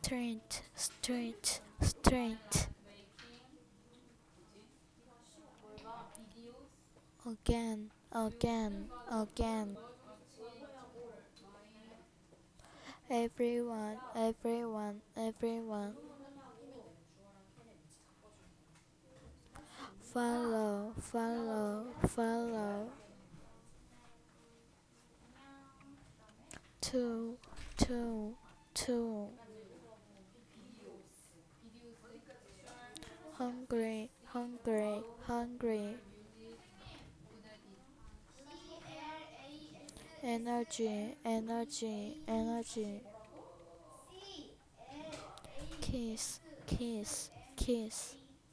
strength, strength, strength. Again, again, again. Everyone, everyone, everyone. Follow, follow, follow. Two, two, two. Hungry, hungry, hungry. Energy, energy, energy. Kiss, kiss, kiss.